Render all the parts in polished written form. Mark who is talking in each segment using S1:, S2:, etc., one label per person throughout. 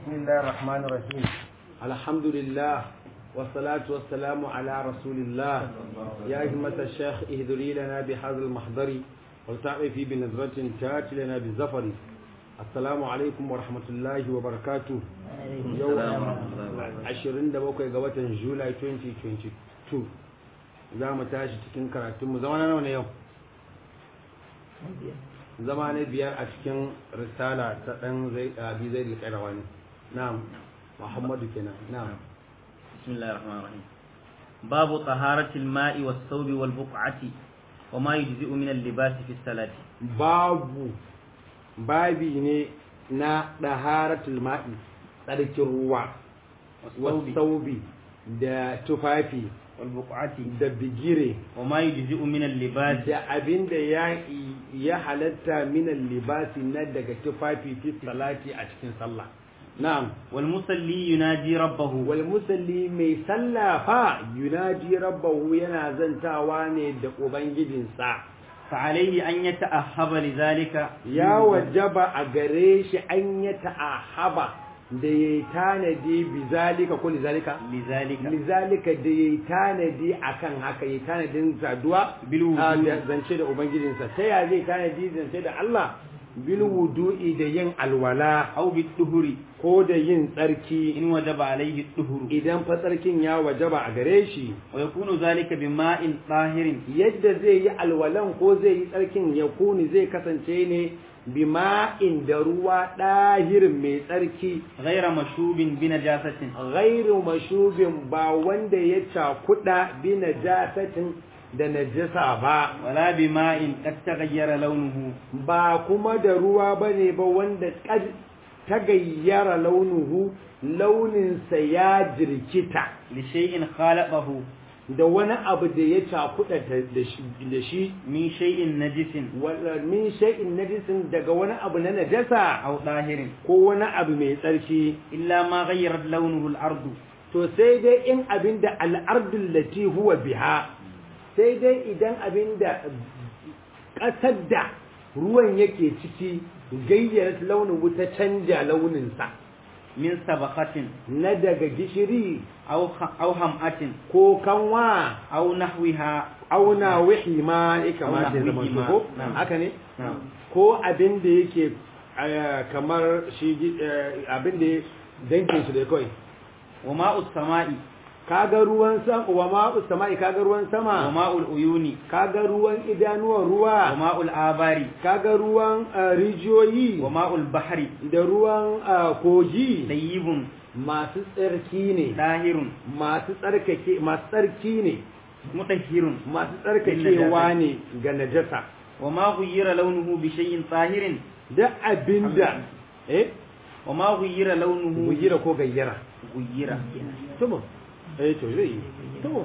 S1: بسم الله الرحمن الرحيم الحمد لله والصلاة والسلام على رسول الله يا همة الشيخ اهدري لنا بهذا المحضر وتعرفي بنظرة تأتي لنا بالزفر. السلام عليكم ورحمة الله وبركاته. يوم 27 ga watan July 2022 za mu tashi cikin karatunmu zama nawa ne yau? zama na biyar a cikin risala ta dan abi zai al-Qayrawani. na'am Muhammadu kenan. na'am
S2: bismillahir rahmanir rahim. babu taharatil ma'i was thawbi wal buq'ati wa ma yujzi'u min al-libasi fi salati.
S1: babi ne na taharatul ma'i, tsarkin ruwa, was thawbi da tufafi,
S2: والبقعة
S1: da bigire,
S2: وما يجزئ من اللباس
S1: da abinda ya halatta min libasi na daga tufafi fi salati a cikin sallah. na'am.
S2: والمصلي يناجي ربه
S1: wal musalli mai sallah fa yunaji rabbahu yana zantawa ne da ubangijinsa.
S2: فعليه أن يتأهب لذلك
S1: ya wajaba a gare shi an ya ta'ahaba da ya tanadi bizalika ko lizalika
S2: لذلك
S1: da ya tanadi akan haka, ya tanadin saduwa da zance da ubangijinsa. ta ya zai tanadi zance da Allah? bil wudu'i da yin alwala,
S2: أو بالطهر
S1: ko da yin tsarki
S2: إن وجب عليه الطهر
S1: idan fa tsarkin ya wajaba a gare shi.
S2: ويكون ذلك بماء طاهر
S1: yadda zai yi alwalan ko zai yi tsarkin ya kuni zai kasance ne bima'in da ruwa ɗahirin mai tsarki,
S2: غير مشوب بنجاسة
S1: ghairu mashubin ba wanda ya cakuɗa bi najasatin da najasa ba,
S2: ولا بماء قد تغير لونه
S1: ba kuma da ruwa bane ba wanda ta gayyara launuhu, launinsa ya jirkita
S2: لشيء خالقه
S1: da wani abu da ya cakuɗa da shi
S2: من شيء نجس
S1: min shay'in najisin, daga wani abu na najasa
S2: أو طاهر
S1: ko wani abu mai tsarki.
S2: إلا ما غيرت لونه الأرض
S1: to sai dai in abinda al'ardul lati huwa biha, sai dai idan abinda ƙasar da ruwan yake ciki gayyar launin wuta canja launinsa,
S2: من سبقة
S1: na daga gishiri
S2: أو همأة
S1: ko kanwa
S2: أو نحوها
S1: auna wihi ma ya kamata ya zama
S2: Auna wihi
S1: ko
S2: ma.
S1: haka ne,
S2: نعم.
S1: ko abin da yake kamar shi abin da dangin su da kawai.
S2: وماء السماء
S1: kaga ruwan sama wa ma'u sama'i, kaga ruwan sama,
S2: وماء العيون
S1: kaga ruwan idanuwan ruwa,
S2: وماء الآبار
S1: kaga ruwan rijiyoyi
S2: وماء البحر
S1: da ruwan kogi,
S2: طيب
S1: masu tsarki ne,
S2: طاهر
S1: masu tsarki ne,
S2: مطهر
S1: masu tsarkakewa ne ga najasa.
S2: وما غير لونه بشيء طاهر
S1: da abinda
S2: وما غير لونه
S1: gujira ko gayyara
S2: غير
S1: tumo to zai yi tumo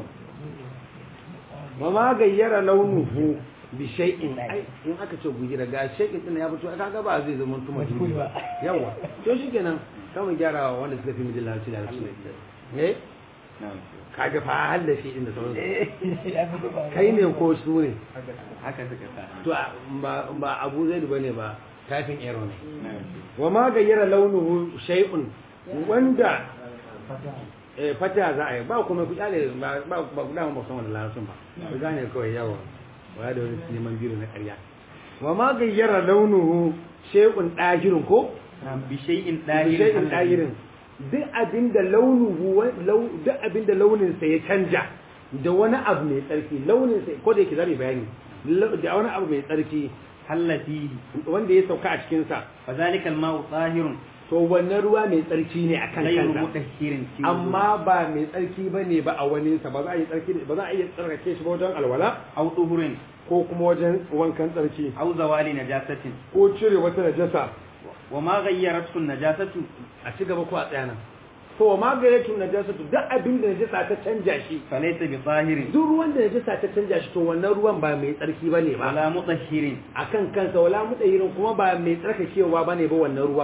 S1: ma gayyara launuhu bi shay'in. ai in aka ce gujira ga shay'in din ya fito kaga ba zai zama tumo ba yawa to shikenan kamar gyara wanda suka fi mijin larabci da larabci
S2: نعم
S1: kaga fa hallafi din da sauransu kai ne ko su ne
S2: haka suka sa
S1: to ba Abu Zaid bane ba, kafin ero ne.
S2: نعم
S1: wa ma gayyara launuhu shay'un wanda fata za a yi ba kuma ku kyale ba ku dama ba san wannan larabcin ba ku gane kawai yawa wa da wani neman biro na ƙarya. wa ma gayyara launuhu shay'un dahirin ko
S2: بشيء
S1: shay'in
S2: طاهر
S1: dahirin, duk abinda launuhu duk abinda launin sa ya canja da wani abu mai tsarki, launin sa ko da yake zamu bayani da wani abu mai tsarki
S2: حل فيه
S1: wanda ya sauka a cikin sa,
S2: فذلك الماء طاهر
S1: to wannan ruwa mai tsarki ne akan
S2: غير
S1: kansa,
S2: مطهر
S1: amma ba mai tsarki bane ba a wani sa. ba za a yi tsarki, ba za a iya tsarkake shi ba wajen alwala
S2: أو طهر
S1: ko kuma wajen wankan tsarki
S2: أو زوال نجاسة
S1: ko cire wata najasa.
S2: وما غيرته النجاسة
S1: a ci gaba ko a tsaya nan. to ma ga yake najasa, duk abin da najasa ta canja shi,
S2: فليس بطاهر
S1: duk ruwan da najasa ta canja shi, to wannan ruwan ba mai tsarki bane ba
S2: ولا مطهر
S1: akan kansa, wala mudayirin kuma ba mai tsarkakewa bane ba wannan ruwan.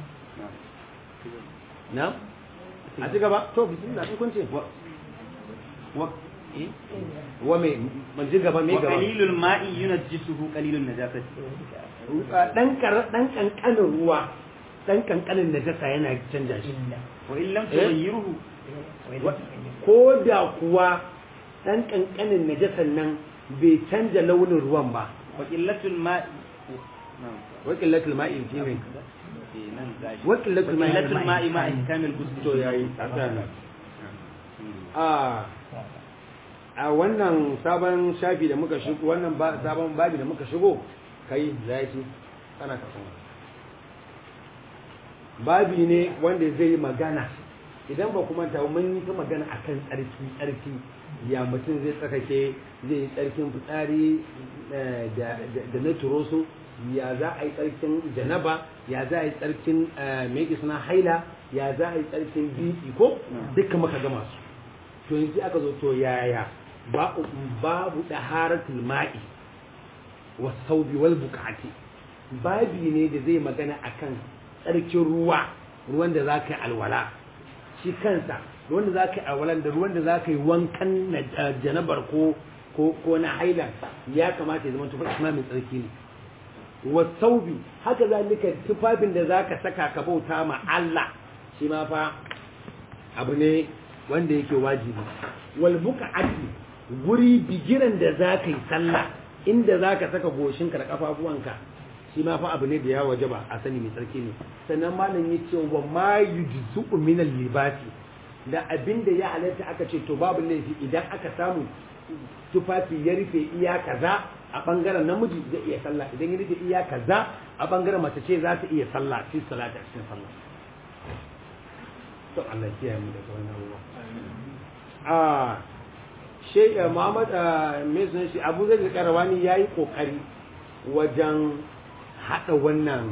S1: na a ci gaba to bismillah in kun ce wa me mun ji gaba me gaba.
S2: وقليل الماء ينجسه قليل النجاسة
S1: dan kankanin ruwa dan kankanin najasa yana canja shi
S2: wa illam tughayyiruhu
S1: ko da kuwa dan kankanin najasan nan bai canja launin ruwan ba
S2: wa qillatul ma'i
S1: wakilatul ma'i shine
S2: wakilatul ma'i ma ihkamil ghusl
S1: to yayi tsana a wannan sabon shafi da muka shigo wannan sabon babi da muka shigo kai zai kana ka kuma babi ne wanda zai yi magana idan ba kuma ta mun yi magana akan tsarki ya mutum zai tsakake zai yi tsarkin fitsari da na turoso ya za a yi tsarkin janaba ya za a yi tsarkin mai suna haila ya za a yi tsarkin biki ko duka maka gama su to yanzu aka zo to yaya babu daharatul ma'i was saubi wal bukati babi ne da zai magana akan tsarkin ruwan da za ka yi alwala shi kansa ruwan da za ka yi alwalan da ruwan da za ka yi wankan janabar ko na haila ya kamata ya zama tufa mai tsarki ne wasaubi haka zalika tufafin da za ka saka ka bauta ma Allah shi ma fa abu ne wanda yake wajibi wal buqati guri bigiran da za ka yi sallah inda za ka saka goshinka da kafafuwanka shi ma fa abu ne da ya wajaba a sani mai tsarki ne sannan malam ya ce wa ma yujzu min al-libasi da abinda ya halatta aka ce to babu laifi idan aka samu tufafi ya rufe iya kaza a bangaren namiji zai iya sallah idan ya rufe iya kaza a bangaren mace ce za ta iya sallah fi salata cikin sallah to Allah ya kiyaye mu daga wannan ruwa Sheikh Muhammad mai sunan shi Abu Zaid al-Qarawani yayi kokari wajen hada wannan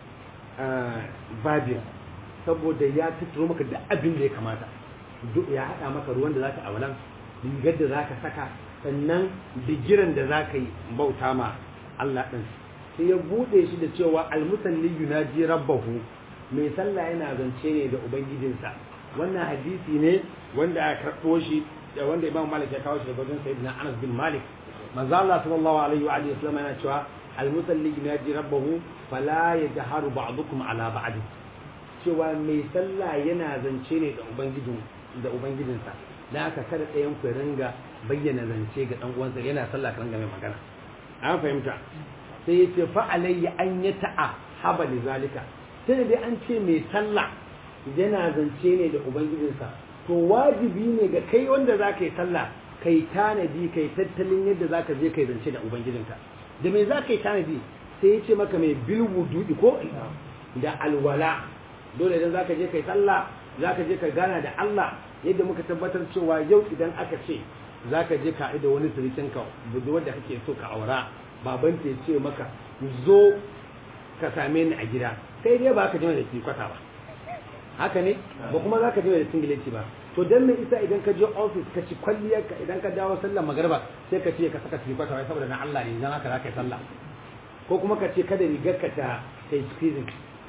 S1: babin saboda ya tattaro maka da abin da ya kamata ya hada maka ruwan da zaka awalan rigar da zaka saka sannan bigiran da zaka yi bauta ma Allah din sai ya bude shi da cewa al-musalli yunaji rabbahu mai sallah yana zance ne da ubangijinsa wannan hadisi ne wanda aka karbo shi wanda Imam Malik ya kawo shi daga wajen Sayyidina Anas bin Malik manzo Allah sallallahu alaihi wa alihi wasallam yana cewa al-musalli yunaji rabbahu fala yajharu ba'dukum ala ba'd cewa mai sallah yana zance ne da ubangijinsa da aka kada ɗayan ku ringa bayyana zance ga dan uwansa yana sallah ka ringa mai magana an fahimta sai yace fa alayya an yata'a haba li zalika sai dai an ce mai sallah yana zance ne da ubangijinsa to wajibi ne ga kai wanda zaka yi sallah kai tanadi kai tattalin yadda zaka je kai zance da ubangijinka da me zaka yi tanadi sai yace maka mai bil wudu'i ko da alwala dole idan zaka je kai sallah zaka je ka gana da Allah yadda muka tabbatar cewa yau idan aka ce zaka je ka da wani sirikin ka budurwar da kake so ka aura baban ta ce maka zo ka same ni a gida kai dai ba ka jima da kwata ba haka ne ba kuma zaka jima da singileti ba to dan me isa idan ka je office ka ci kwalliyar ka idan ka dawo sallar magriba sai ka ce ka saka kwata wai saboda na Allah ne dan haka zaka yi sallah ko kuma ka ce kada rigar ka ta squeezing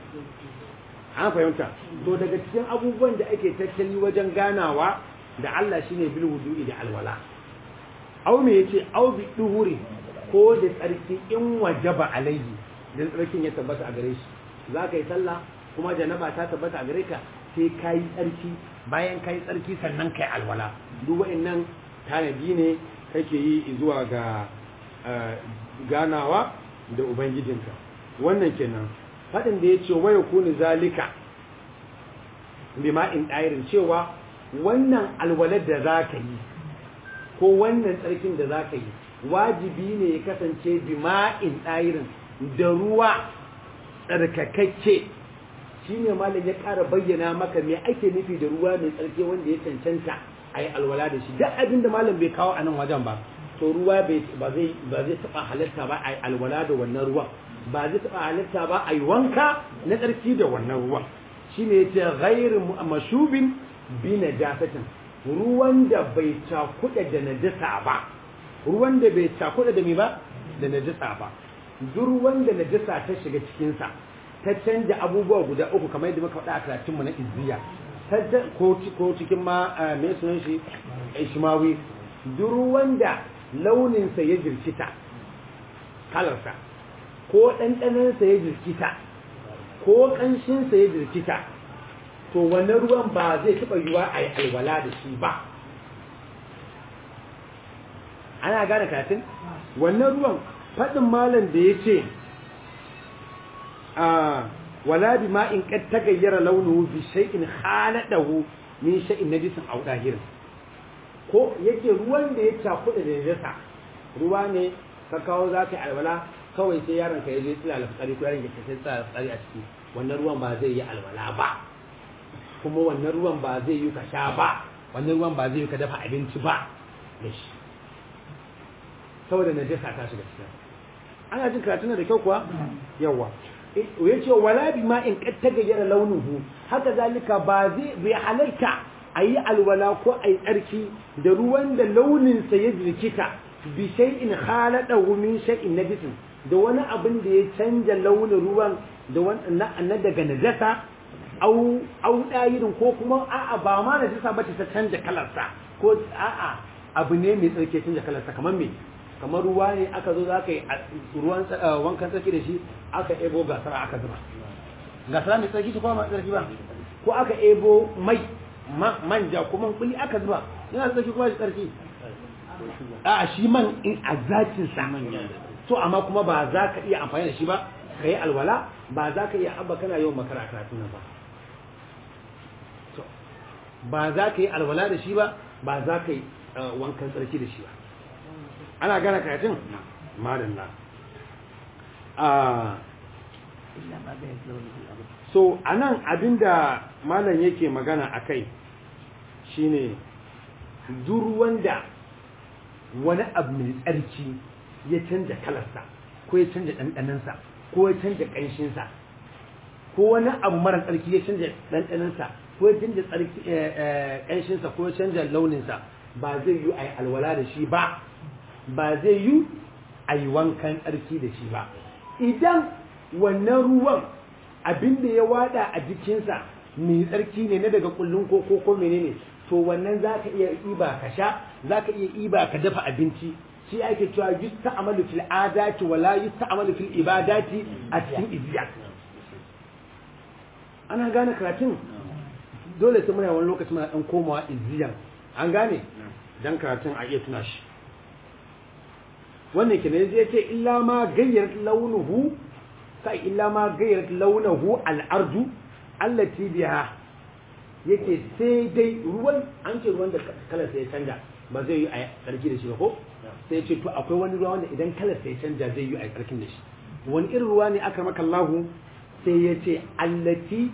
S1: an fahimta to daga cikin abubuwan da ake tattali wajen ganawa da Allah shine bil wudu'i da alwala aw me yace aw bi duhuri ko da tsarki in wajaba alaihi dan tsarkin ya tabbata a gare shi zaka yi sallah kuma janaba ta tabbata a gare ka sai kai tsarki bayan kai tsarki sannan kai alwala duk wa'annan tanadi ne kake yi zuwa ga ganawa da ubangijinka wannan kenan faɗin da ya ce waya kuni zalika bima'in ɗayirin cewa wannan alwalar da za ka yi ko wannan tsarkin da za ka yi wajibi ne ya kasance bima'in ɗayirin da ruwa tsarkakakke shi ne malam ya ƙara bayyana maka me ake nufi da ruwa mai tsarki wanda ya cancanta a yi alwala da shi duk abin da malam bai kawo a nan wajen ba to ruwa ba zai taɓa halatta ba a yi alwala da wannan ruwan ba zai taɓa halitta ba a yi wanka na tsarki da wannan ruwan shi ne ya ce gairin mashubin bi na jasatin ruwan da bai cakuɗa da najasa ba ruwan da bai cakuɗa da mai ba da najasa ba duk ruwan da najasa ta shiga cikinsa ta canja abubuwa guda uku kamar yadda muka faɗa a karatunmu na izziya ko cikin ma mai sunan shi ishmawi duk ruwan da launinsa ya jirkita kalarsa ko ɗanɗanansa ya jirkita ko kanshin sa ya jirkita to wannan ruwan ba zai taba yiwa a yi alwala da shi ba. ana gane katin wannan ruwan fadin malam da yace wala bi ma in qad tagayyara launuhu bi shay'in khaladahu min shay'in najisin aw dahirin, ko yake ruwan da ya cakuɗa da najasa ruwa ne ka kawo za ka yi alwala kawai sai yaron ka ya zo tsila alfari ko yaron ka sai tsila alfari a ciki, wannan ruwan ba zai yi alwala ba, kuma wannan ruwan ba zai yi ka sha ba, wannan ruwan ba zai yi ka dafa abinci ba da shi saboda najasa ta shiga cikin. ana jin karatun da kyau kuwa yawa yace wala bi ma in qad tagayyara launuhu, haka zalika ba zai bai halalta ayi alwala ko ayi tsarki da ruwan da launin sa ya jirkita bi shay'in khaladahu min shay'in najisin, da wani abin da ya canja launin ruwan da na daga najasa au dayirin, ko kuma a'a ba ma najasa bace ta canja kalarsa, ko a'a abu ne mai tsarki canja kalarsa, kamar ruwa ne aka zo za ka yi ruwan wankan tsarki da shi aka ebo gasara aka zuba, gasara mai tsarki shi kuma mai tsarki ba, ko aka ebo mai manja kuma kuli aka zuba yana tsarki kuma shi tsarki a shi man in a zakin sa to amma kuma ba za ka iya amfani da shi ba ka yi alwala, ba za ka iya abba kana yawan makara a karatun nan ba, ba za ka yi alwala da shi ba, ba za ka yi wankan tsarki da shi ba. ana gane karatun madalla so anan abinda malam yake magana akai shine duk wanda wani abu mai tsarki ya canja kalarsa ko ya canja ɗanɗanansa ko ya canja ƙanshinsa, ko wani abu mara tsarki ya canja ɗanɗanansa ko ya canja ƙanshinsa ko ya canja launinsa, ba zai yi a yi alwala da shi ba, ba zai yi a yi wankan tsarki da shi ba. Idan wannan ruwan abinda ya wada a jikinsa mai tsarki ne na daga kullun ko menene, to wannan za ka iya iba ka sha, za ka iya iba ka dafa abinci, shi ake cewa yusta'malu fil adati wala yusta'malu fil ibadati a cikin iziyat. ana gane karatun dole sai muna wani lokaci muna dan komawa iziyan, an gane dan karatun a iya tuna shi. wannan kenan zai ce illa ma gayyarat launuhu, kai illa ma gayyarat launuhu al-ardu allati biha, yake sai dai ruwan, an ce ruwan da kalar sai ya canja ba zai yi a tsarki da shi ba ko, sai ce to akwai wani ruwa wanda idan kalar sai ya canja zai yi a tsarkin da shi. wani irin ruwa ne aka maka Allahu, sai ya ce allati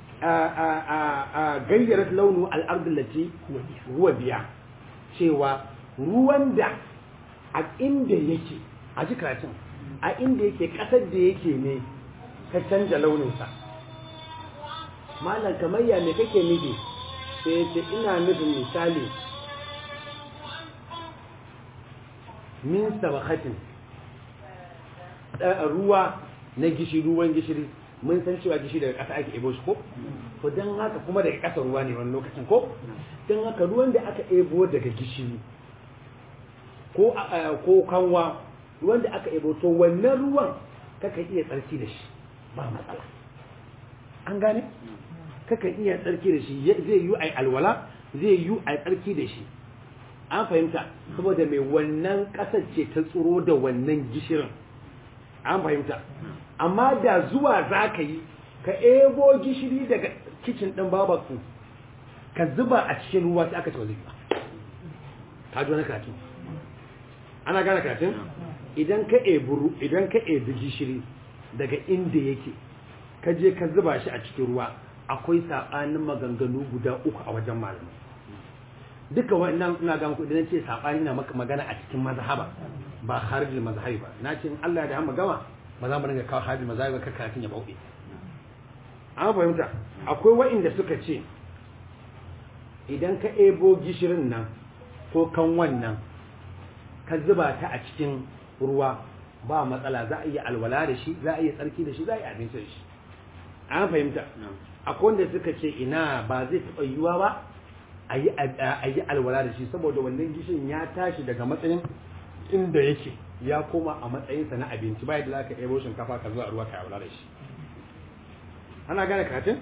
S1: gayyarat launu al-ardu allati huwa biha, cewa ruwan da a inda yake, a ji karatun, a inda yake kasar da yake ne ka canja launinsa. malam kamar ya me kake nufi? sai ce ina nufin misali min sabakatin ruwa na ruwan gishiri, mun san cewa gishiri daga ƙasa ake ebo shi ko, to don haka kuma daga ƙasa ruwa ne wani lokacin ko, don haka ruwan da aka ebo daga gishiri ko kanwa, ruwan da aka ebo, to wannan ruwan kaka iya tsarki da shi ba matsala, an gane, kaka iya tsarki da shi, zai yi ai alwala, zai yi ai tsarki da shi, an fahimta, saboda mai wannan ƙasar ce ta tsoro da wannan gishirin, an fahimta. Amma da zuwa za ka yi ka ebo gishiri daga kicin ɗin babaku ka zuba a cikin ruwa sai aka ce zai ba, ka ji wani karatun, ana gane karatun. idan ka ebi gishiri daga inda yake ka je ka zuba shi a cikin ruwa, akwai saɓanin maganganu guda uku a wajen malamai. duka wannan ina ga muku idan ce saɓani na maka magana a cikin mazhaba ba harijin mazhabi ba, na ce in Allah da hamma gama ba za mu dinga kawo harijin mazhabi ba, kar karatun ya bauɗe. an fahimta. akwai wa'inda suka ce idan ka ebo gishirin nan ko kan wannan ka zuba ta a cikin ruwa ba matsala, za a iya alwala da shi, za a iya tsarki da shi, za a iya abinci da shi, an fahimta. akwai wanda suka ce ina ba zai taɓa yiwuwa ba a yi alwala da shi, saboda wannan gishirin ya tashi daga matsayin inda yake ya koma a matsayinsa na abinci, ba yadda za ka ebo shinkafa ka zuwa ruwa ka alwala da shi. ana gane katin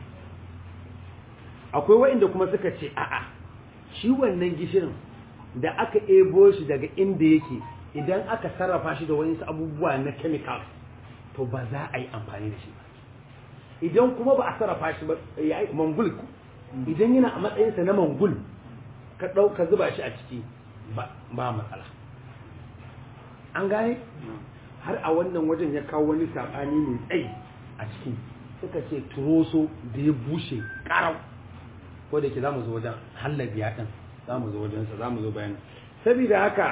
S1: akwai waɗanda kuma suka ce a'a shi wannan gishirin da aka ebo shi daga inda yake idan aka sarrafa shi da wani abubuwa na chemical to ba za a yi amfani da shi ba idan kuma ba a sarrafa shi ba ya yi mangul idan yana a matsayinsa na mangul ka zuba shi a ciki ba matsala an gane har a wannan wajen ya kawo wani saɓani mai tsayi a ciki suka ce turoso da ya bushe ƙarau ko da ke za mu zo wajen hallabiya ɗin za mu zo wajensa za mu zo bayanin saboda haka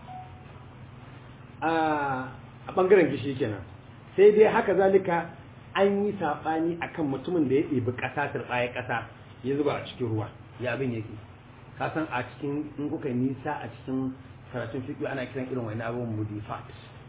S1: a ɓangaren gishi kenan sai dai haka zalika an yi saɓani akan mutumin da ya ɗebi ƙasa turɓaya ƙasa ya zuba a cikin ruwa ya abin yake kasan a cikin in kuka nisa a cikin karatun fiƙi ana kiran irin wani abubuwan mudifat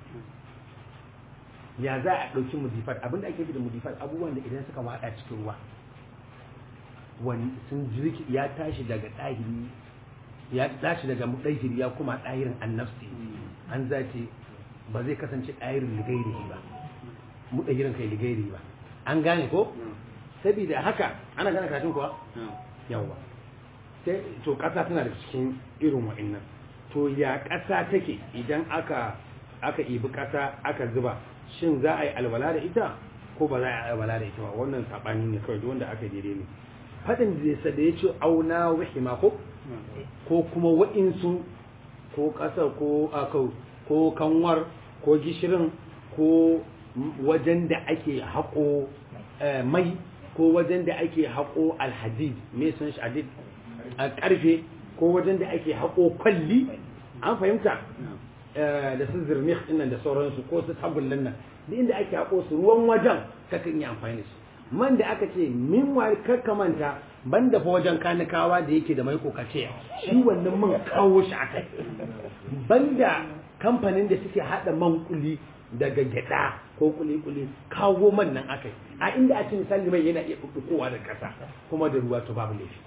S1: ya za a ɗauki mudifat abinda ake fi da mudifat abubuwan da idan suka waɗa cikin ruwa wani sun jirki ya tashi daga ɗahiri ya tashi daga ɗahiri ya kuma ɗahirin annafsi an zace ba zai kasance ɗahirin ligairi ba mu ɗahirin kai ligairi ba an gane ko saboda haka ana gane karatun kuwa yawa sai to ƙasa tana da cikin irin wa'annan to ya ƙasa take idan aka ibi ƙasa aka zuba shin za a yi alwala da ita ko ba za a yi alwala da ita ba wannan saɓani ne kawai duk wanda aka daidai ne faɗin da ya ce auna wahima ko kuma wa'insu ko ƙasar ko kanwar ko gishirin ko wajen da ake haƙo mai ko wajen da ake haƙo alhadid mai sun shi hadid a ƙarfe ko wajen da ake haƙo kwalli an fahimta da su zirnih ɗinnan da sauransu ko su tabullan nan da inda ake haƙo su ruwan wajen kakan yi amfani da su man da aka ce min wa kakkamanta ban da fa wajen kanikawa da yake da mai kokace shi wannan man kawo shi akai banda kamfanin da suke hada man kuli daga gyada ko kuli kawo man nan akai a inda a cikin misali mai yana iya kowa da kasa kuma da ruwa to babu laifi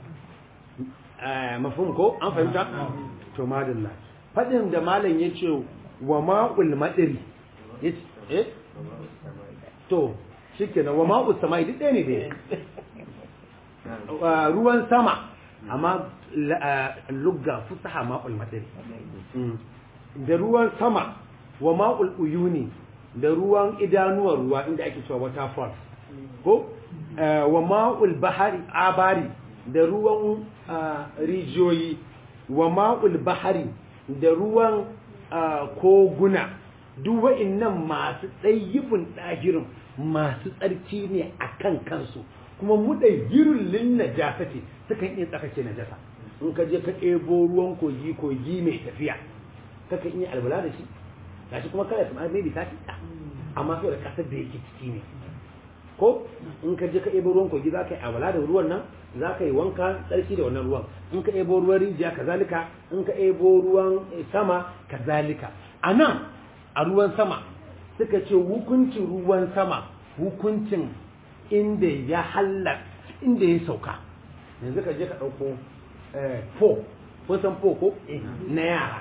S1: mafhum ko an fahimta to madalla fadin da malam yace wa ma'ul madiri yace to shikenan wa ma'us samai duk ɗaya ne dai ruwan sama amma lugga fusaha ma'ul madari da ruwan sama wa ma'ul uyuni da ruwan idanuwar ruwa inda ake cewa waterfall ko wa ma'ul bahari abari da ruwan rijiyoyi wa ma'ul bahari da ruwan koguna duk wa'annan masu tsayyibin ɗahirin masu tsarki ne a kan kansu kuma mu da girin najasa ce sukan iya tsakake najasa in ka je ka ɗebo ruwan kogi mai tafiya kakan iya albala da shi gashi kuma kada kuma maybe ta ci amma so da kasar da yake ciki ne ko in ka je ka ɗebo ruwan kogi za ka yi albala da ruwan nan za ka yi wanka tsarki da wannan ruwan in ka ɗebo ruwan rijiya kazalika in ka ɗebo ruwan sama kazalika a nan a ruwan sama suka ce hukuncin ruwan sama hukuncin inda ya inda ya sauka yanzu ka je ka ɗauko kun san ko na yara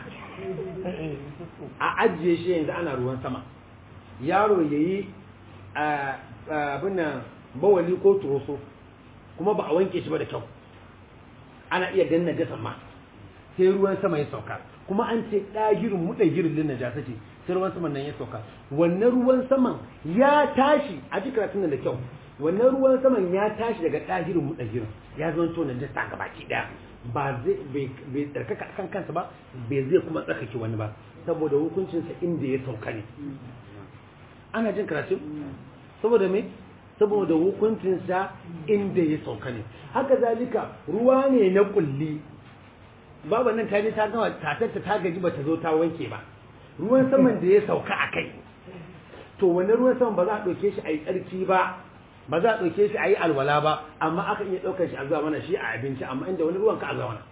S1: a ajiye shi yanzu ana ruwan sama yaro ya yi abin bawali ko turoso kuma ba a wanke shi ba da kyau ana iya ganin najasa ma sai ruwan sama ya sauka kuma an ce ɗagirin muɗagirin lin najasa ce sai ruwan saman nan ya sauka wannan ruwan saman ya tashi a ji karatun da kyau wannan ruwan saman ya tashi daga ɗagirin muɗagirin ya zama to najasa gabaki ɗaya ba zai bai tsarkaka kan kansa ba bai zai kuma tsarkake wani ba saboda hukuncinsa inda ya sauka ne ana jin karatu saboda me saboda hukuncinsa inda ya sauka ne haka zalika ruwa ne na kulli babu nan ta je ta gama tatarta ta gaji ba ta zo ta wanke ba ruwan saman da ya sauka a kai to wani ruwan saman ba za a ɗauke shi a yi tsarki ba ba za a ɗauke shi a yi alwala ba amma aka iya ɗaukar shi a zuwa mana shi a abinci amma inda wani ruwan ka a zuwa mana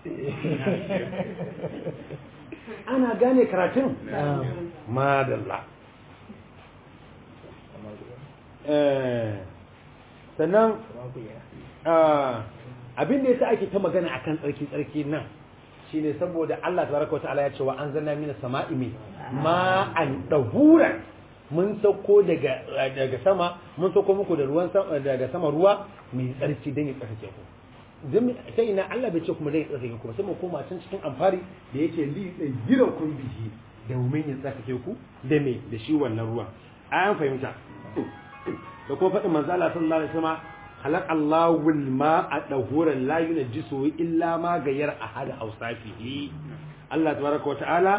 S1: ana gane karatun madalla sannan abin da yasa ake ta magana akan tsarki nan shine saboda Allah tabaraka wata'ala ya ce wa anzalna minas sama'i ma'an dahuran mun sauko daga sama mun sauko muku da ruwan daga sama ruwa mai tsarki dan ya tsarkake ku sai ina Allah bai ce kuma dan ya tsarkake ku sai mu koma can cikin amfari da yake li gira kun bihi da domin ya tsarkake ku da me da shi wannan ruwan an fahimta da kuma faɗin manzo Allah sallallahu alaihi wasallam خلق الله الماء طهورا لا ينجسه إلا ما غير أحد أوصافه الله تبارك وتعالى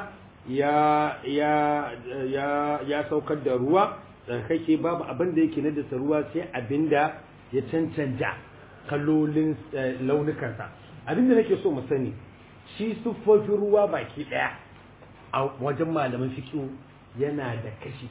S1: ya saukar da ruwa tsarkake babu abin da yake najasa ruwa sai abinda ya cancanta kalolin launukansa abinda nake so mu sani shi siffofin ruwa baki daya a wajen malaman fiqh yana da kashi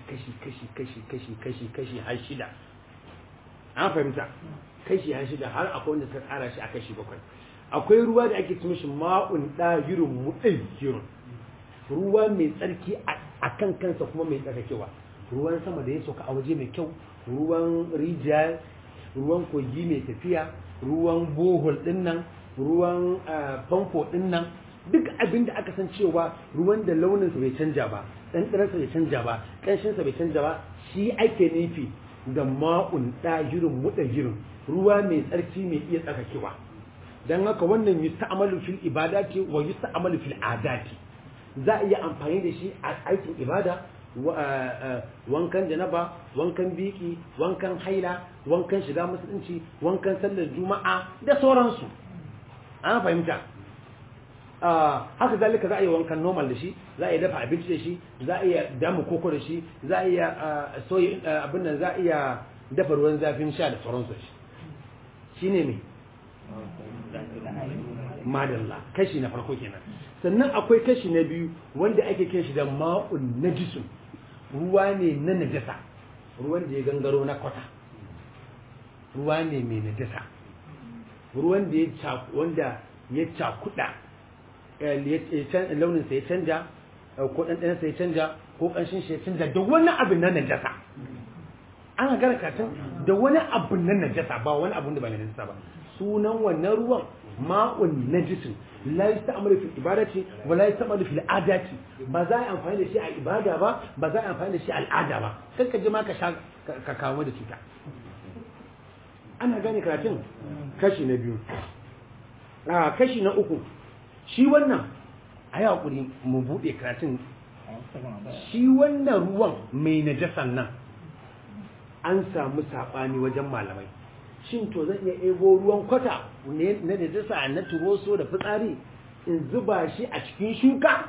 S1: har shida an fahimta kashi har shida har akwai wanda ta tsara shi a kashi 7 akwai ruwa da ake cin shi ma'un dahirun mutahhirun ruwa mai tsarki a kan kansa kuma mai tsarkakewa ruwan sama da ya sauka a waje mai kyau ruwan rijiya ruwan kogi mai tafiya ruwan bohol dinnan ruwan famfo dinnan duk abin da aka san cewa ruwan da launinsa bai canja ba ɗanɗanarsa bai canja ba ƙanshinsa bai canja ba shi ake nufi da ma'un ɗahirin muɗahirin ruwa mai tsarki mai iya tsarkakewa don haka wannan yusta'malu fil ibadati wa yusta'malu fil adati za a iya amfani da shi a aikin ibada wankan janaba wankan biki wankan haila wankan shiga musulunci wankan sallar juma'a da sauransu an fahimta haka zalika za a yi wankan normal da shi za a iya dafa abinci da shi za a iya damu koko da shi za a iya soyi abin nan za a iya dafa ruwan zafin sha da sauransu shi ne mai madalla kashi na farko kenan sannan akwai kashi na biyu wanda ake kiran shi da ma'un najisun ruwa ne na najasa ruwan da ya gangaro na kwata ruwa ne mai najasa ruwan da wanda ya cakuda launinsa ya canja ko ɗanɗansa ya canja ko ƙanshin shi ya canja da wani abu na najasa ana gara katin da wani abu na najasa ba wani abu da ba na najasa ba sunan wannan ruwan ma'un najisin la yasta'malu fil ibadati wa la yasta'malu fil adati ba za a amfani da shi a ibada ba ba za a amfani da shi a al'ada ba sai ka ji ma ka sha ka kawo da cuta ana gane karatun kashi na biyu kashi na uku shi wannan a yi haƙuri mu buɗe karatun shi wannan ruwan mai najasan nan an samu saɓani wajen malamai shin to zan iya ebo ruwan kwata ne na najasa na turoso da fitsari in zuba shi a cikin shuka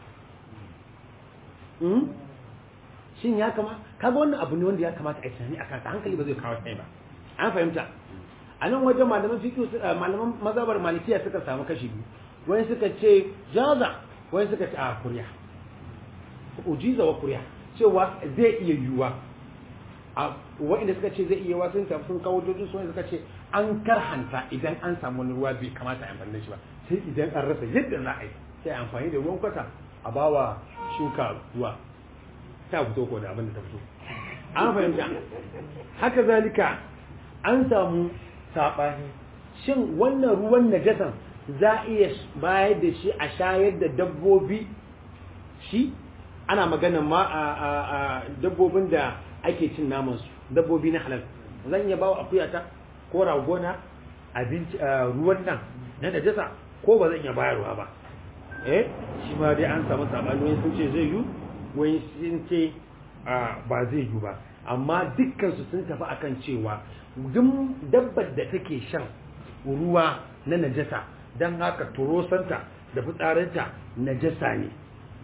S1: shin ya kama kaga wannan abu ne wanda ya kamata a yi tunani a kansa hankali ba zai kawo sai ba an fahimta a nan wajen malaman fiqh malaman mazhabar malikiya suka samu kashi biyu wani suka ce jaza wani suka ce a kuriya ujiza wa kuriya cewa zai iya yiwuwa a wa'inda suka ce zai iya yiwuwa sun kawo jojin su wani suka ce an karhanta idan an samu wani ruwa bai kamata a amfani da shi ba sai idan an rasa yadda za a yi sai amfani da ruwan kwata a bawa shuka ruwa ta fito ko da abin da ta fito an fahimta haka zalika an samu saɓani shin wannan ruwan najasan za a iya bayar da shi a shayar da dabbobi shi ana magana ma a dabbobin da ake cin namansu dabbobi na halal zan iya bawa akuyata ko ragona abinci ruwan nan na najasa ko ba zan iya bayarwa ba shi ma dai an samu sabani wani sun ce zai yi wani sun ce ba zai yi ba amma dukkansu sun tafi akan cewa duk dabbar da take shan ruwa na najasa don haka turosanta da fitsarinta najasa ne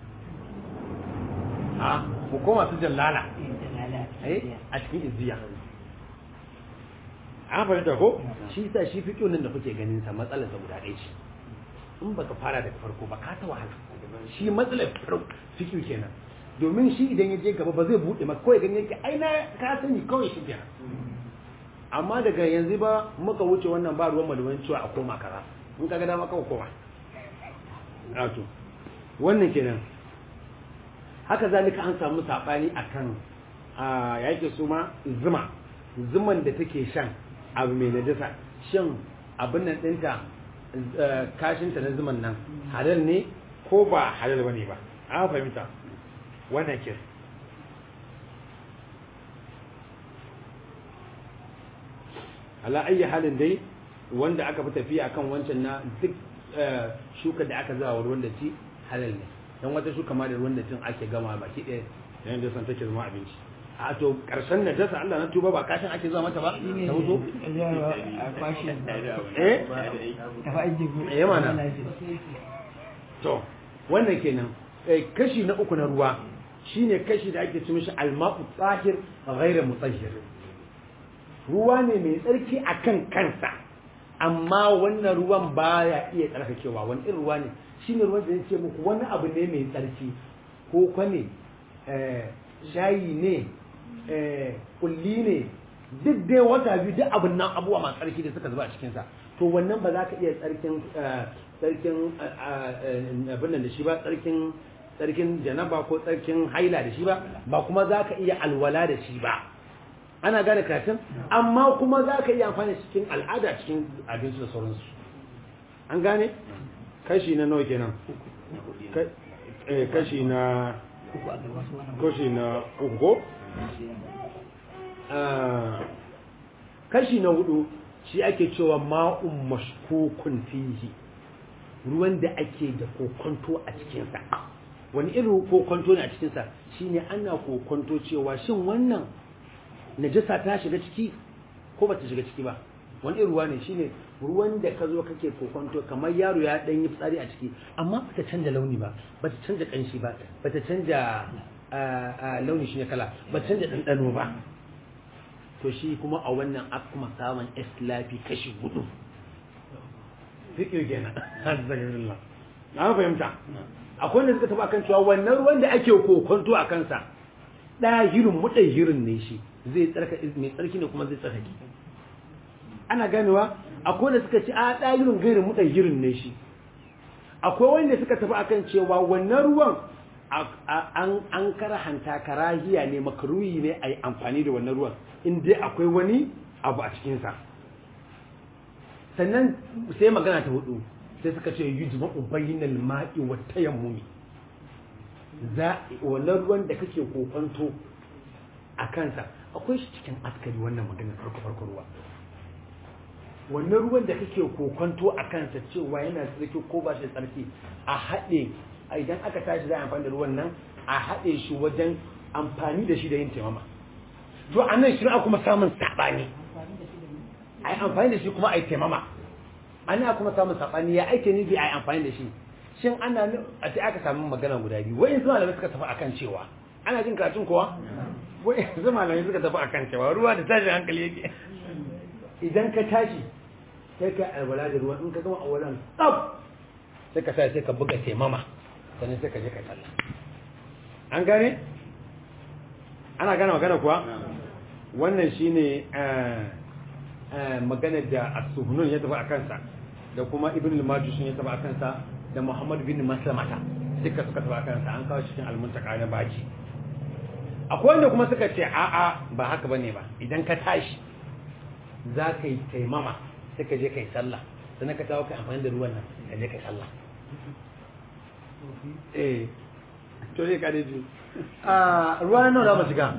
S1: mu koma su jallala a cikin izziya an fahimta ko shi sa shi fiƙo nan da kuke ganin sa matsalar guda ɗaya ce in baka fara daga farko ba ka ta wahala shi matsalar fiƙo kenan domin shi idan ya je gaba ba zai buɗe maka kawai ganin yake ai na ka sani kawai shi kenan amma daga yanzu ba muka wuce wannan ba ruwan malumin cewa a koma kaza in ka ga dama kawai koma wato wannan kenan haka zalika an samu sabani akan yake su ma zuman da take shan abu mai najasa shin abin nan dinta kashinta na zuman nan halal ne ko ba halal bane ba an fahimta wannan ke ala ayi halin dai wanda aka fi tafiya akan wancan na duk shuka da aka zawa ruwan da ci halal ne dan wata shuka ma da ruwan da cin ake gama baki ɗaya yayin da san take zama abinci a to karshen da dasa Allah na tuba ba kashin ake zuwa mata ba ta mutu mana to wannan kenan kashi na uku na ruwa shine kashi da ake cin shi alma'u tsahir ghairu mutahhir ruwa ne mai tsarki akan kansa amma wannan ruwan baya iya tsarkakewa wani irin ruwa ne shine ruwan da yake muku wani abu ne mai tsarki ko kwane shayi ne kulli ne duk dai wata biyu duk abin nan abubuwa masu tsarki da suka zuba a cikinsa to wannan ba za ka iya tsarkin abin nan da shi ba tsarkin janaba ko tsarkin haila da shi ba ba kuma za ka iya alwala da shi ba ana gane karatun amma kuma za ka iya amfani cikin al'ada cikin abinci da sauransu an gane kashi na nawa kenan kashi na uku kashi na hudu shi ake cewa ma'un mashkukun fihi ruwan da ake da kokonto a cikinsa wani irin kokonto ne a cikinsa shine ana kokonto cewa shin wannan najasa ta shiga ciki ko ba ta shiga ciki ba wani irin ruwa ne shine ruwan da ka zo kake kokonto kamar yaro ya dan yi fitsari a ciki amma ba ta canja launi ba ba ta canja kanshi ba ba ta canja launi shine kala ba ta canja ɗanɗano ba to shi kuma a wannan kuma samun islafi kashi hudu fikir kenan azzakirullah na fahimta akwai wanda suka taba akan cewa wannan ruwan da ake kokonto a kansa ɗahirin muɗahirin ne shi zai tsarka mai tsarki ne kuma zai tsarkake ana ganewa akwai wanda suka ce a ɗahirin gairin muɗahirin ne shi akwai wanda suka tafi akan cewa wannan ruwan an karahanta karahiya ne makaruyi ne a yi amfani da wannan ruwan in dai akwai wani abu a cikinsa sannan sai magana ta hudu sai suka ce yujma'u bainal ma'i wa tayammumi wannan ruwan da kake kokonto a kansa akwai shi cikin askari wannan magana farko ruwa wannan ruwan da kake kokonto a kansa cewa yana tsarki ko ba shi tsarki a haɗe idan aka tashi za a amfani da ruwan nan a haɗe shi wajen amfani da shi da yin taimama to a nan shirin kuma samun saɓani a yi amfani da shi kuma a yi taimama ana kuma samun saɓani ya aike nufi a yi amfani da shi shin ana a sai aka samu magana guda biyu wa'in su malamai suka tafi akan cewa ana jin karatun kowa wa'in su malamai suka tafi akan cewa ruwa da tashin hankali yake idan ka tashi sai ka alwala da ruwa in ka gama alwalan tsaf sai ka sai ka buga taimama sannan sai ka je ka sallah an gane ana gane magana kuwa wannan shine magana da as-suhunun ya tafi akan sa da kuma ibn al-majus ya tafi akan sa da muhammad bin maslamata duka suka tafi akan sa an kawo cikin al-muntaka na baji akwai wanda kuma suka ce a'a ba haka bane ba idan ka tashi za ka yi taimama sai ka je ka yi sallah sannan ka tawo ka amfani da ruwan nan ka je ka yi sallah to ne ka daji ruwa nawa za mu shiga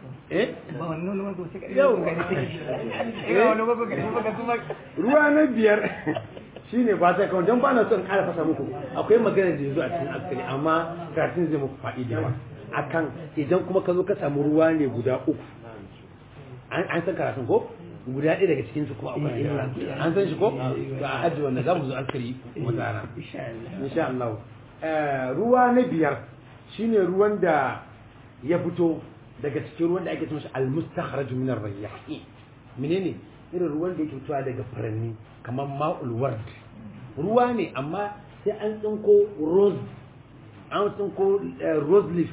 S1: ruwa na biyar shine ba ta kawai don ba na son ƙara fasa muku akwai magana da yanzu a cikin askari amma karatun zai muku faɗi da yawa akan idan kuma ka zo ka samu ruwa ne guda uku an san karatun ko guda ɗaya daga cikin su kuma akwai an san shi ko to a hajji wanda za mu zo askari wata rana insha Allah ruwa na biyar shine ruwan da ya fito daga cikin ruwan da ake cewa al-mustakhraj min ar-rayyahi menene irin ruwan da yake fitowa daga furanni kamar ma'ul ward ruwa ne amma sai an tsinko rose leaf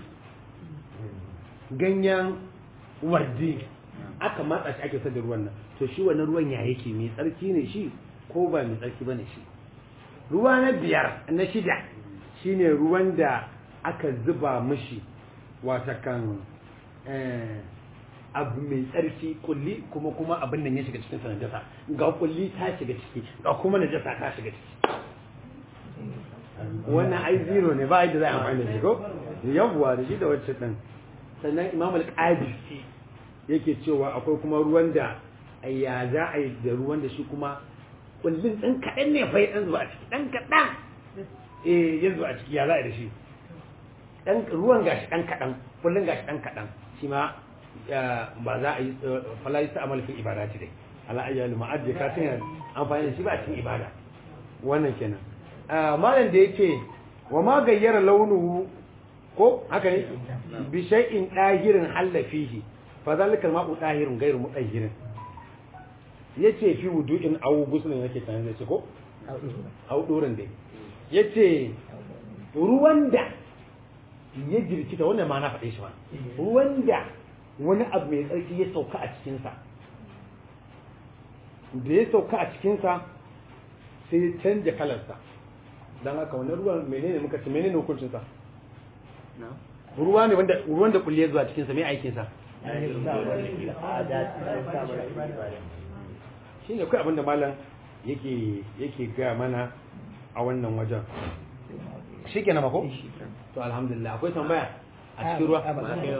S1: ganyen wardi aka matsa shi ake da ruwan nan to shi wannan ruwan ya yake mai tsarki ne shi ko ba mai tsarki bane shi ruwa na biyar na shida shine ruwan da aka zuba mishi watakan abu mai tsarki kulli kuma abin nan ya shiga cikin sa najasa ga kulli ta shiga ciki ga kuma najasa ta shiga ciki wannan ai zero ne ba yadda za a amfani da shi ko yawwa da shi da wacce din sannan imam al-qadisi yake cewa akwai kuma ruwan da ya za a yi da ruwan da shi kuma kullun dan kadan ne fa dan zuwa a ciki dan kadan ya zuwa a ciki ya za a yi da shi dan ruwan gashi dan kadan kullun gashi dan kadan shi ma ba za a yi fala yi ta'amal fi ibadati dai ala ayyal ma'ad ka tana amfani da shi ba a cikin ibada wannan kenan malam da yake wa ma gayyara launuhu ko haka ne bi shay'in dahirin halla fihi fa zalika ma'u dahirun ghayru mutahhirin yace fi wudu'in aw guslin yake tana zai ce ko aw doran dai yace ruwan da ya jirkita wannan ma na faɗe shi ba ruwan da wani abu mai tsarki ya sauka a cikin sa da ya sauka a cikin sa sai ya canja kalarsa dan haka wannan ruwan menene muka ce menene hukuncin sa ruwa ne wanda kulle zuwa cikin sa mai aikin sa shine kai abinda malam yake ga mana a wannan wajen shikenan mako to alhamdulillah akwai tambaya a cikin ruwa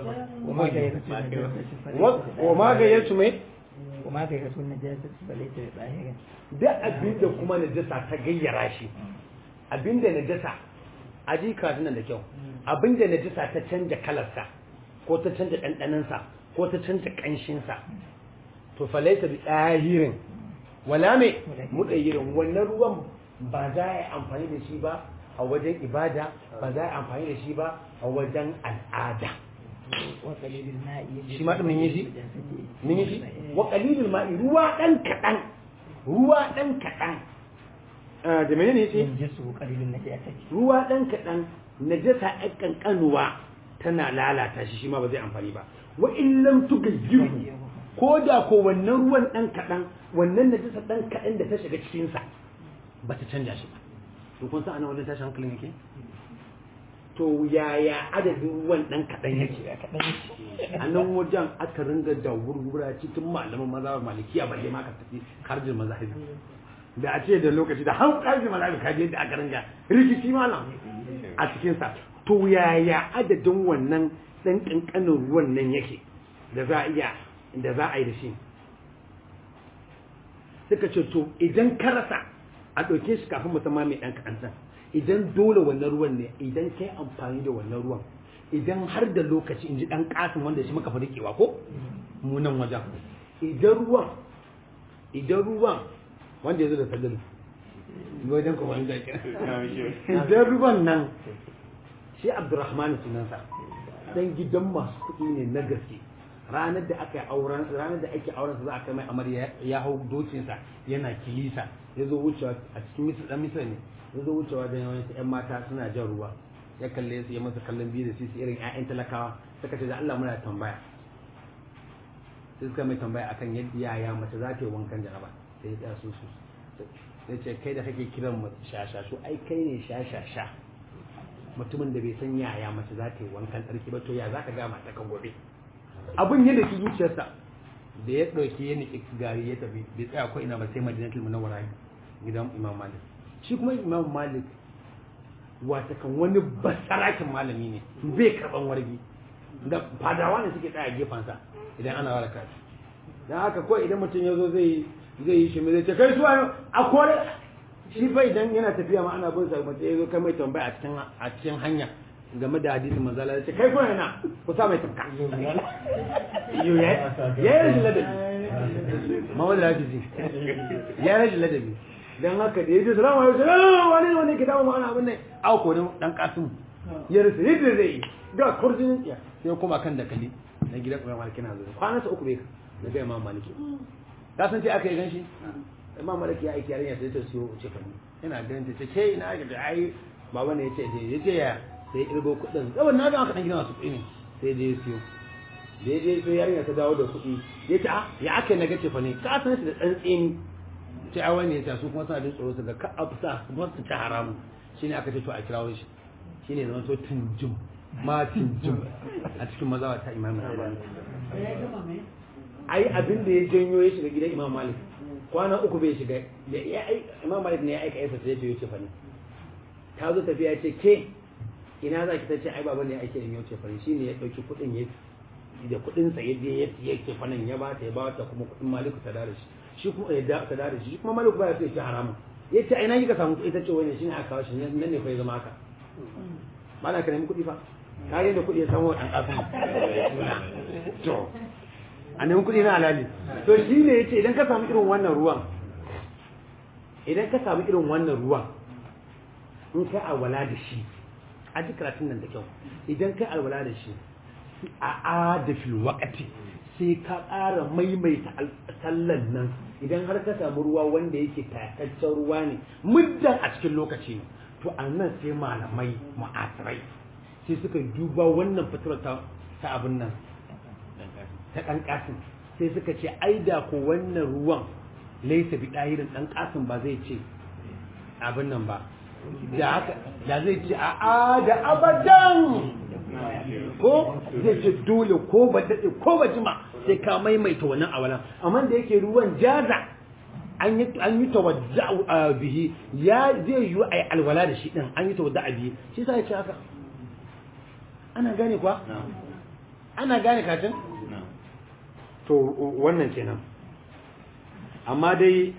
S1: wa ma ga yasu mai
S3: wa ma ga yasu najasa balaita da zahirin
S1: da abinda kuma najasa ta gayyara shi abinda najasa aji kafin nan da kyau abinda najasa ta canja kalarsa ko ta canja ɗanɗanansa ko ta canja ƙanshinsa to falaita bi ɗahirin wala mai muɗayyirin wannan ruwan ba za a yi amfani da shi ba a wajen ibada ba za a yi amfani da shi ba a wajen al'ada shi ma ɗin mun yi shi wa qalilul ma'i ruwa ɗan kaɗan da menene yace ruwa dan kadan najasa ɗan kankanuwa tana lalata shi ma ba zai amfani ba wa in lam tugayyiru ko da ko wannan ruwan dan kadan wannan najasa dan kadan da ta shiga cikin sa ba ta canja shi ba to kun san anan wannan tashin hankalin yake to yaya adadin ruwan dan kadan yake a nan wajen aka ringa da wurwura cikin malaman mazhabar malikiya balle ma ka tafi karjin mazhabi da a ce da lokaci da har karfi malabi kaje da aka ringa rikici malam a cikin sa to yaya adadin wannan dan kankanin ruwan nan yake da za a iya da za a yi da shi suka ce to idan ka rasa a ɗauke shi kafin musamman mai ɗan kaɗan idan dole wannan ruwan ne idan kai amfani da wannan ruwan idan har da lokaci in ji ɗan ƙasin wanda shi muka fi riƙewa ko mu nan wajen idan ruwan wanda ya zo da sadari wajen kuma wanda ya idan ruwan nan shi abdurrahman sunansa dan gidan masu kuɗi ne na gaske ranar da ake auren sa za a kai mai amarya ya hau dokinsa yana kilisa ya zo wucewa a cikin dan misra ne ya zo wucewa da yawan yan mata suna jan ruwa ya kalle su ya masa kallon biyu da su irin ƴaƴan talakawa suka ce da Allah muna tambaya sai suka mai tambaya akan yadda yaya mace za ta yi wankan janaba sai ya su sai ce kai da kake kiran mu shashashu ai kai ne shashasha mutumin da bai san yaya mace za ta yi wankan tsarki ba to ya za ka ga mata kan gobe abin yadda ki zuciyarsa da ya ɗauki ya niki gari ya tafi bai tsaya ko ina ba sai madinatul munawwara gidan imam malik shi kuma imam malik wata kan wani basarakin malami ne bai karban wargi da fadawa ne suke tsaya gefensa idan ana waraka dan haka ko idan mutum ya zo zai yi shi zai ce kai suwa a kore shi fa idan yana tafiya ma ana bin sa mace ya zo kai mai tambaya a cikin hanya game da hadisin manzala ya ce kai ko yana ku sa mai tafka ya yi ladabi mawala hadisi ya yi ladabi dan haka da yaji salamu alaikum wani ke dawo ma'ana abin nan au ko dan kasim ya rufe yadda zai yi ga kurjin ya sai kuma kan dakali na gidan Imam Malik na zuwa kwana sa uku bai na ga Imam Malik ka san ce aka yi ganshi Imam Malik ya aiki yarinya sai ta siyo ce kan ina ganin ta ce ke ina ga ai baba ne yace ya sai irgo kudin saboda na ga aka dan gidan su ne sai je siyo da je so yarinya ta dawo da kuɗi yace ya aka naga ce fa ne ka san shi da dan tsini ce a wani ya su kuma suna jin tsoro su ga ka afsa kuma su ci haramu shine aka ce to a kirawo shi shine zama to tunjum ma tunjum a cikin mazawa ta Imam Malik ai abin da ya janyo ya shiga gidan Imam Malik kwana uku bai shiga Imam Malik ne ya aika yasa sai ya ce fa ne ta zo tafiya ce ke ina za ki ta ce ai baba ne ya aike in yau ce fa shine ya dauki kuɗin da kuɗin sa yaje ya ce fanan ya ba ta kuma kuɗin maliku ta dare shi kuma ya ta dare shi kuma maliku ba ya ce haramun yace ai na yi ka samu kuɗi ta ce wani shine aka kawo shi nan ne fa ya zama haka ba na ka nemi kuɗi fa ka da kuɗi ya samu dan kasu to a nemi kuɗi na halali to shi ne yace idan ka samu irin wannan ruwan in kai alwala da shi a ji karatun nan da kyau idan kai alwala da shi a adafil waqti sai ka ƙara maimaita sallan nan idan har ka samu ruwa wanda yake tataccen ruwa ne muddan a cikin lokaci ne to a nan sai malamai ma'asirai sai suka duba wannan fitarar ta abin nan ta ɗan ƙasin sai suka ce ai da ko wannan ruwan laisa bi ɗahirin ɗan ƙasin ba zai ce abin nan ba da zai ce a da abadan ko zai ce dole ko ba daɗe ko ba jima sai ka maimaita wannan awalan amma da yake ruwan jaza an yi tawadda bihi ya zai yi ai alwala da shi din an yi tawadda bihi shi sai ya ce haka ana gane kuwa ana gane katin to wannan kenan amma dai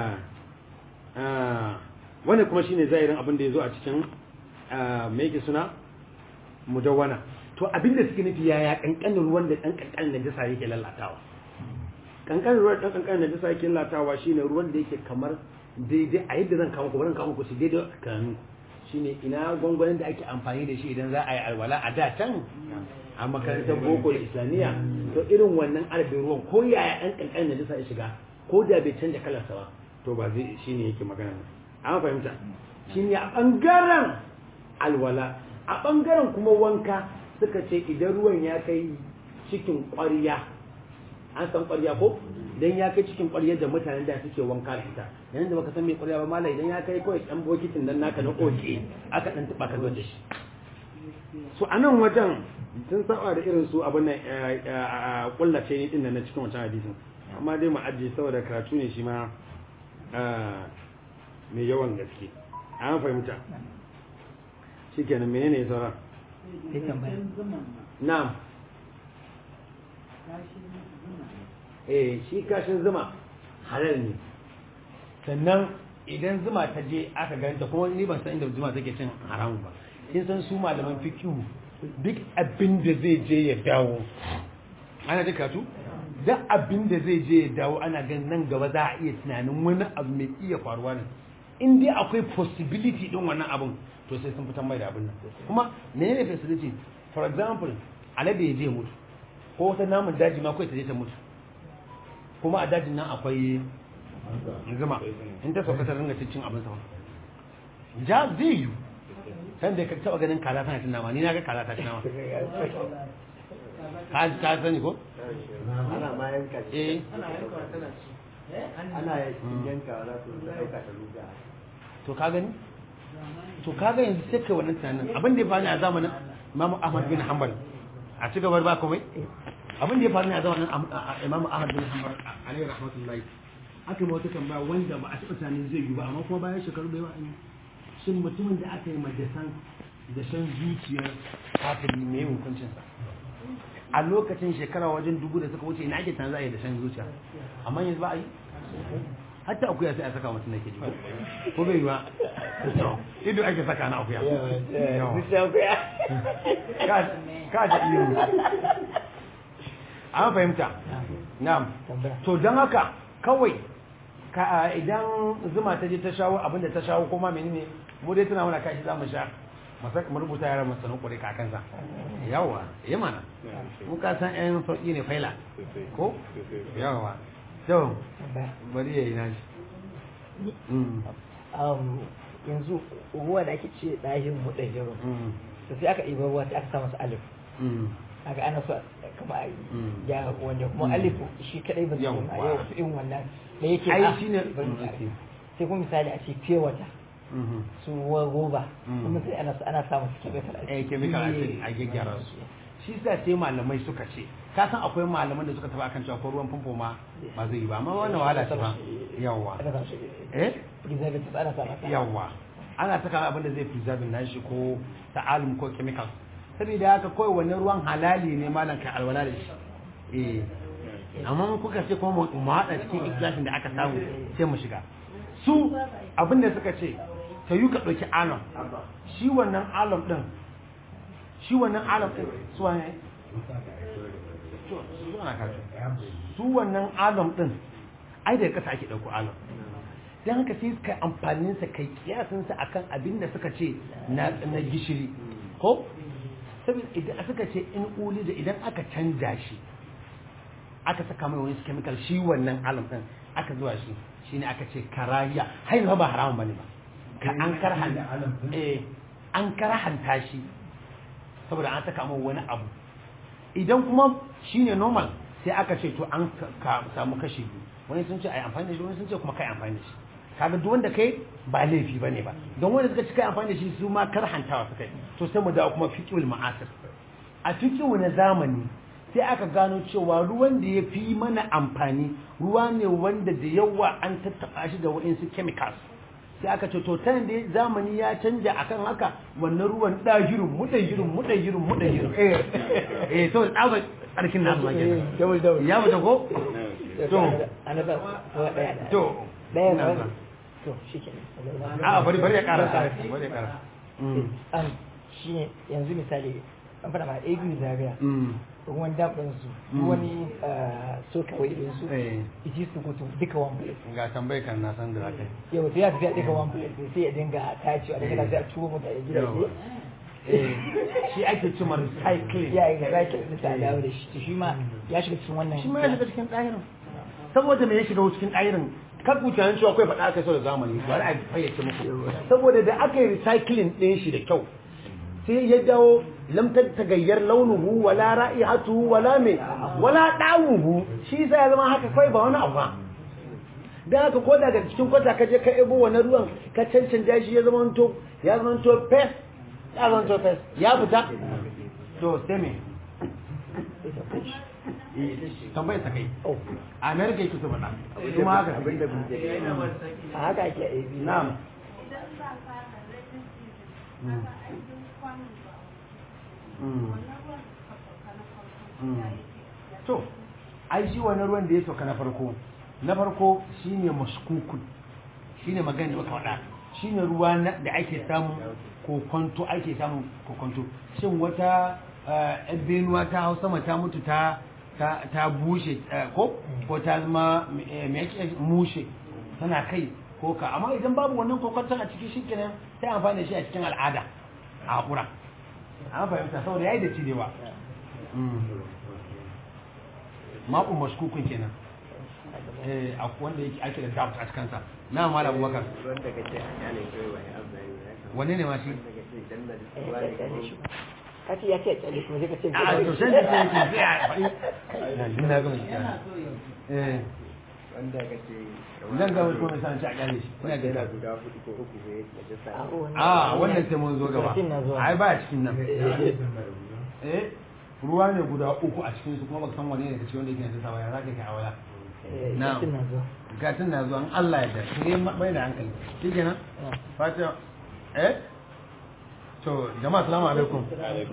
S1: wannan kuma shine zahirin abin da yazo a cikin me yake suna mudawwana to abin da suke nufi yaya kankanin ruwan da dan kankanin najasa yake lalatawa kankanin ruwan dan kankanin najasa yake lalatawa shine ruwan da yake kamar daidai a yadda zan kawo ku barin kawo ku shi daidai kanu shine ina gwangwanin da ake amfani da shi idan za a yi alwala a da can a makarantar boko da islamiyya to irin wannan albin ruwan ko yaya dan kankanin najasa ya shiga ko da bai canja kalarsa ba to ba zai shine yake magana an fahimta shine a bangaren alwala a bangaren kuma wanka suka ce idan ruwan ya kai cikin ƙwarya an san ƙwarya ko idan ya kai cikin ƙwarya da mutanen da suke wanka da ita yayin da baka san me ƙwarya ba malai idan ya kai kawai dan bokitin dan naka na oke aka dan tuba ka zo da shi so anan wajen sun saba da irin su abin nan kullace ne din nan na cikin wancan hadisin amma dai mu ajiye saboda karatu ne shi ma mai yawan gaske an fahimta shikenan menene ya saura na'am shi kashin zuma halal ne sannan idan zuma ta je aka ganta kuma ni ban san inda zuma take cin haramu ba kin san su malaman fiqhu duk abin da zai je ya dawo ana da katu duk abin da zai je ya dawo ana ganin nan gaba za a iya tunanin wani abu mai iya faruwa ne in dai akwai possibility din wannan abin to sai sun fitan mai da abin nan kuma menene facility for example alade ya je mutu ko wata namun daji ma kai ta je ta mutu kuma a dajin nan akwai zuma in ta sauka ta ringa cin abin sa ja zai yi san da ka taba ganin kaza tana cin nama ni na ga kaza ta cin nama ka sani ko
S4: ana ma yanka ana yanka za su dauka ta ruga
S1: to ka gani to kaga yanzu sai kai wannan tunanin abin da ya faru a zamanin Imam Ahmad bin Hanbal a ci gaba ba komai abin da ya faru a zamanin Imam Ahmad bin Hanbal alaihi rahmatullahi aka yi wata tambaya wanda ba a taɓa tunanin zai yi ba amma kuma bayan shekaru da yawa shin mutumin da aka yi da shan zuciyar kafiri mai hukuncinsa a lokacin shekara wajen 2000 da suka wuce ina ake tunanin za a yi da shan zuciya amma yanzu ba a yi hatta akuya sai a saka mutum nake ji ko bai ba ido ake saka na akuya ka da iyo an fahimta na'am to don haka kawai idan zuma ta je ta shawo abinda ta shawo kuma menene mu dai tana mana kashi za mu sha mu rubuta yaran mu sanin kure kakansa yawa yi mana mu ka san yan sauki ne faila ko yawa to bari yayi nashi
S3: yanzu ruwa da ake ce ɗahin mu ɗaya jiro sai aka ɗiba ruwa sai aka sa masa alif aka ana so kama a ya wanda kuma alif shi kadai ba zai a yau su in wannan da yake
S1: ai shine
S3: sai kuma misali a ce fiye wata su roba kuma sai ana sa masu
S1: chemical a gyaggyara su shi sa sai malamai suka ce ka san akwai malaman da suka taba akan cewa ko ruwan famfo ma ba zai yi ba amma wannan wahala ce ba yawa
S3: preservative ana sa masa
S1: yawa ana saka abin da zai preserve nashi ko ta'alum ko chemical saboda haka kawai wannan ruwan halali ne malam ka alwala da shi amma mun kuka ce kuma mu haɗa cikin ikilashin da aka samu sai mu shiga su abinda suka ce ta yi ka ɗauki alam shi wannan alam ɗin su wane su wannan alam ɗin ai da kasa ake ɗauko alam don haka sai suka amfaninsa kai kiyasinsa akan abin da suka ce na gishiri ko saboda idan suka ce in uli da idan aka canja shi aka saka mai wani chemical shi wannan alam din aka zuwa shi shine aka ce karahiya hai ba haramun bane ba ka an karhanta an karhanta shi saboda an saka mai wani abu idan kuma shine normal sai aka ce to an ka samu kashi biyu wani sun ce ai amfani da shi wani sun ce kuma kai amfani da shi kaga duk wanda kai ba laifi bane ba don wanda suka ci kai amfani da shi su ma karhantawa suka yi to sai mu dawo kuma fiqhul ma'asir a fiqhu na zamani sai aka gano cewa ruwan da ya fi mana amfani ruwa ne wanda da yawa an tattaba shi da waɗansu chemicals sai aka ce to ta da zamani ya canja akan haka wannan ruwan dahirin mudayirin to tsaba tsarkin nasu ma kenan ya bata ko to
S3: to shi ke
S1: a bari ya kara
S3: shi ne yanzu misali an fada ma abu zaria ruwan daɓin su wani so kawai din su iji su kutu duka one place
S1: ga tambayi kan na san da zaka
S3: yau sai ya tafiya duka one place sai ya dinga tacewa da kana sai a tuwo mutane gidaje
S1: shi ake cima recycling
S3: ya yi recycling da ta dawo da shi shi ma ya shiga cikin wannan
S1: shi ma ya shiga cikin ɗahirin saboda me ya shiga cikin ɗahirin kan kucayen cewa akwai faɗa aka so da zamani bari a fayyace muku saboda da aka yi recycling ɗin shi da kyau sai ya jawo lam tagayyar launuhu wala ra'ihatuhu wala me wala dawuhu shi sai ya zama haka kai ba wani abu ba dan haka ko daga cikin kwata ka je ka ebo wannan ruwan ka cancanta shi ya zama to pes ya fita to sai me tambayar ta kai a america yake so faɗa kuma haka abinda
S3: a haka ake aibi
S1: na'am to ai shi wannan ruwan da ya sauka na farko shine mashkukun shine magana da muka faɗa shine ruwa da ake samu kokonto shin wata benuwa ta hau sama ta mutu ta bushe ko ta zama mushe tana kai ko ka amma idan babu wannan kokonton a ciki shikenan sai amfani da shi a cikin al'ada a hakura an fahimta saboda yayi da cirewa maƙun mashkukun kenan wanda yake ake da doubt a cikinsa na mala abubakar wanne ne ma shi
S3: kace ya ce tsali kuma zai ka ce
S1: a to sai da yake sai a faɗi na ga mai
S4: wanda kace
S1: nan ga wasu mai sanci a gane shi kuna da
S4: guda hudu ko uku ne da jasa
S1: wannan sai mun zo gaba ai ba cikin nan ruwa ne guda uku a cikin su kuma baka san wane ne kace wanda yake da sawa ya zaka kai awala na gatin na zuwa an Allah ya da sai mai da hankali shikenan fata to jama'a assalamu alaikum